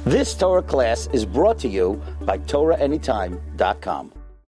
This Torah class is brought to you by TorahAnytime.com.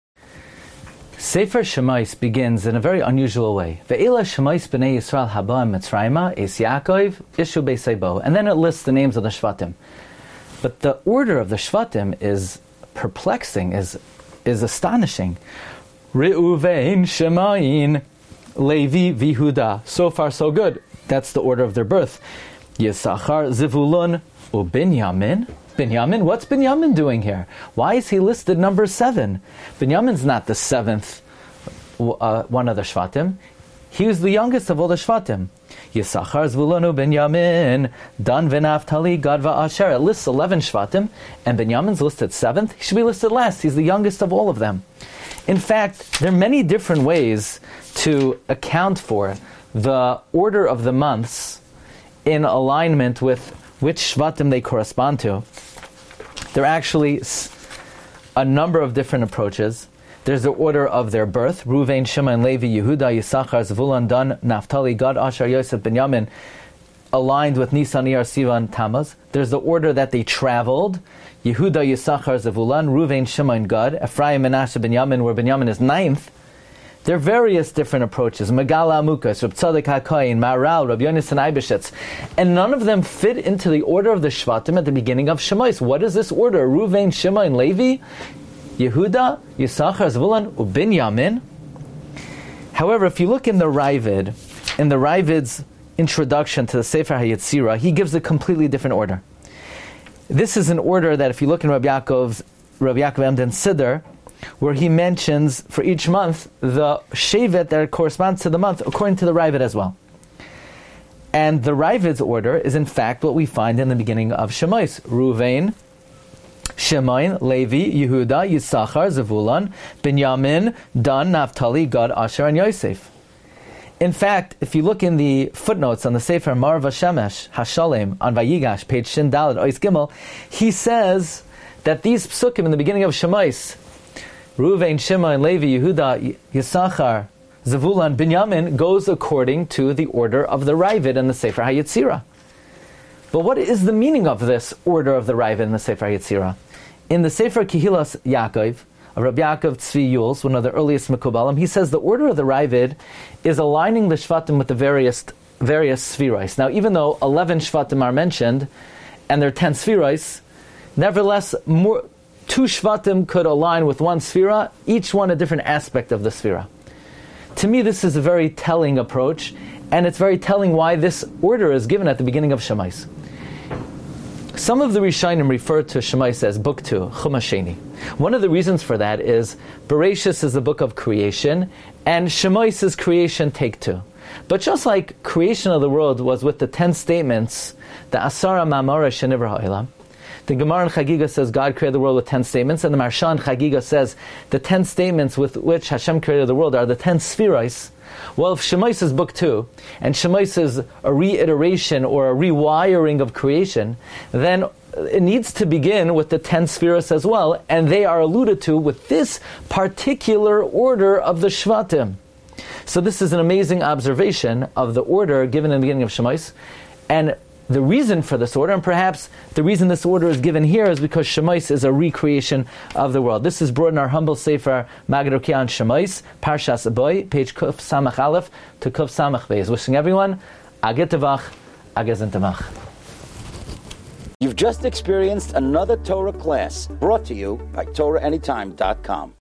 Sefer Shemais begins in a very unusual way. Ve'ela Shemais b'nei Yisrael haba Mitzrayma, Es Yaakov, Ishu Beisebo. And then it lists the names of the Shvatim. But the order of the Shvatim is perplexing, is astonishing. Reuven, Shemayin, Levi, Vihuda. So far, so good. That's the order of their birth. Yisachar, Zivulun, Ubinyamin. Binyamin? What's Binyamin doing here? Why is he listed number 7? Binyamin's not the 7th one of the Shvatim. He was the youngest of all the Shvatim. Yisachar, Zvulun, Binyamin, Dan, V'Naftali, Gad, V'Asher. It lists 11 Shvatim, and Binyamin's listed 7th. He should be listed last. He's the youngest of all of them. In fact, there are many different ways to account for the order of the months in alignment with which Shvatim they correspond to. There are actually a number of different approaches. There's the order of their birth: Ruvain, Shimon, Levi, Yehuda, Yisachar, Zvulun, Dan, Naphtali, Gad, Asher, Yosef, Binyamin, aligned with Nisan, Iyar, Sivan, Tammuz. There's the order that they traveled: Yehuda, Yisachar, Zvulun, Ruvain, Shimon, Gad, Ephraim, Menashe, Binyamin, where Binyamin is 9th. There are various different approaches: Megala Amukas, Reb Tzadok HaKohen, Maharal, Reb Yonasan Eibeshitz, and none of them fit into the order of the Shvatim at the beginning of Shemais. What is this order? Ruvain, Shimon, Levi, Yehuda, Yisachar, Zvulun, Ubinyamin. However, if you look in the Ravid's introduction to the Sefer HaYetzirah, he gives a completely different order. This is an order that, if you look in Rabbi Yaakov Emden Siddur, where he mentions for each month the shevet that corresponds to the month according to the Ravid as well. And the Ravid's order is in fact what we find in the beginning of Shemais: Ruvain, Shimon, Levi, Yehuda, Yisachar, Zevulun, Binyamin, Dan, Naphtali, Gad, Asher, and Yosef. In fact, if you look in the footnotes on the Sefer Marva Shemesh Hashalem on Vayigash, page Shin Daled, Ois Gimel, he says that these psukim in the beginning of Shemais, Ruvain, Shimon, Levi, Yehuda, Yisachar, Zevulun, Binyamin, goes according to the order of the Ravid and the Sefer HaYetzirah. But what is the meaning of this order of the Ravid and the Sefer HaYetzirah? In the Sefer Kehilas Yaakov, of Rabbi Yaakov Tzvi Yules, one of the earliest Mekubalim, he says the order of the Ravid is aligning the Shvatim with the various Sfiros. Now, even though 11 Shvatim are mentioned, and there are 10 Sfiros, nevertheless, 2 Shvatim could align with one Sfira, each one a different aspect of the Sfira. To me, this is a very telling approach, and it's very telling why this order is given at the beginning of Shemais. Some of the Rishonim refer to Shemais as Book 2, Chumash Sheni. One of the reasons for that is Bereshis is the book of creation, and Shemais is creation take 2. But just like creation of the world was with the 10 statements, the Asara Ma'amara Shenivra Ha'olam, the Gemara in Chagiga says God created the world with 10 statements, and the Maharsha in Chagiga says the 10 statements with which Hashem created the world are the 10 Sfiros. Well, if Shemais is book 2, and Shemais is a reiteration or a rewiring of creation, then it needs to begin with the 10 Sfiros as well, and they are alluded to with this particular order of the Shvatim. So this is an amazing observation of the order given in the beginning of Shemais, and the reason for this order, and perhaps the reason this order is given here, is because Shemais is a recreation of the world. This is brought in our humble Sefer Magid Okian Shemais, Parshas Aboy, page Kuf Samach Aleph to Kuf Samach Beis. Wishing everyone Agit Tevach, Agazin Tevach. You've just experienced another Torah class brought to you by TorahAnytime.com.